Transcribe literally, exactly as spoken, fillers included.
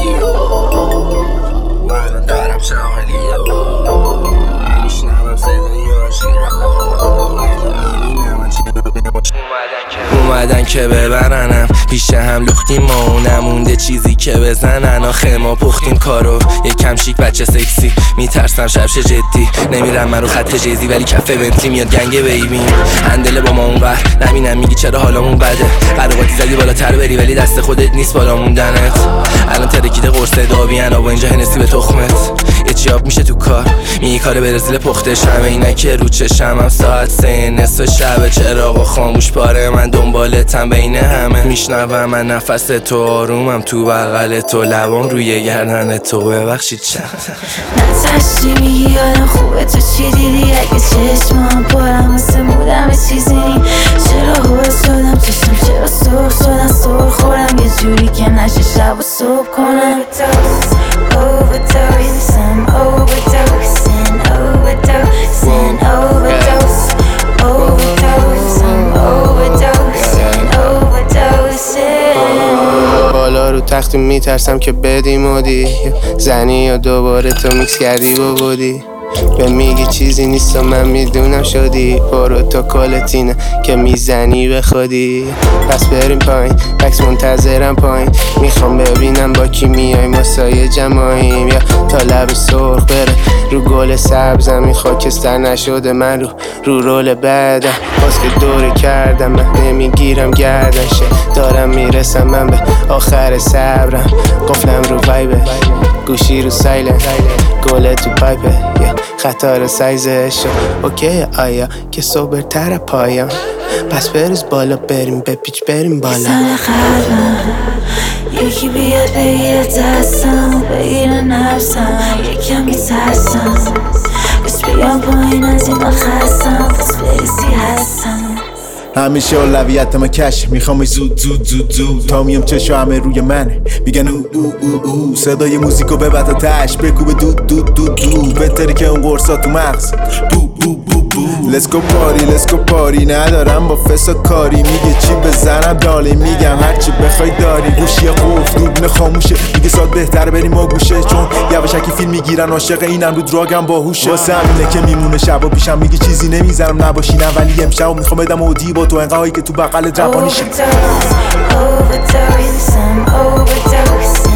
من دارم شاهدیو میشنوم صدای اومدن که ببرنم پیش هم لختیم ما و نمونده چیزی که بزنن. آخه ما پختیم کارو یکم شیک بچه سکسی میترسم شبش جدی نمیرم من رو خط جیزی ولی کفه بنتلی میاد گنگه بیبیم هندله با ما اونور نبینم میگی چرا حالمون بده قراقاتی زدی بالاتر بری ولی دست خودت نیست بالا موندنت. الان ترکیده قرصه داویان آب و اینجا هنسی به تخمت یه چیاب میشه تو کار میگی کار برزیل پختش همه اینه که رو چشم هم ساعت سه نصف شب چراغ خاموش پاره من دنبالتم بین همه میشنوم من نفس تو آرومم تو بغل تو لبام روی گردن تو ببخشید چند نتشتی میگی آدم خوبه تو چی دیدی اگه چشمام پرم واسه مودم چیزی نی چرا هول شدم چشم چرا سرخ شدن سر خورم یه جوری که نشه شب و صبح کنم Overdose, I'm overdosing, overdosing, overdose Overdose, I'm overdosing, overdosing بالا رو تخت میترسم که بدی مودی زنی یا دوباره تو میکس کردی و بودی به میگی چیزی نیست و من میدونم شدی پروتوکولتینه که میزنی به خودی پس بریم پایین بکس منتظرم پایین میخوام ببینم با کی میای مسایه جمعاییم یا تا لب سرخ بره رو گل سبزم این خاکستر نشده من رو رو رول بعدم باز که دوره کردم من نمیگیرم گردنشه دارم میرسم من به آخر صبرم قفلم رو وایبه گوشی رو سایلنت گله تو پایپه خطار سایزش اوکی آیا که سوبرتر پایان پس بریز بالا بریم به پیچ بریم بالا زن خرم یکی بیاد بگیره دستم و بگیره نفسم یکم میترسم بس بیام پایین از این من خستم پس بریزی هستم همیشه اولویتم کش میخوام زود زود زود زود تا میام چشا همه روی منه میگن او او او او صدای موزیکو ببند آتش بکوبه دود دود دود دود بهتره که اون قرصا تو مغز بو بو بو بو Let's go party let's go party ندارم با فسا کاری میگه چی بزنم دالی میگم هرچی بخوای داری گوشی قفل دوربین خاموشه میگه ساعت بهتره بریم و گوشه چون یواشکی فیلم میگیرن عاشق اینم رو دراگم باهوشه واسه همینه که میمونه شبا پیشم میگه چیزی نمیذارم نباشینم ولی امشب میخوام بدم اودی با تو انقایی که تو بغل روانی شه Overdose, overdose, I'm overdosing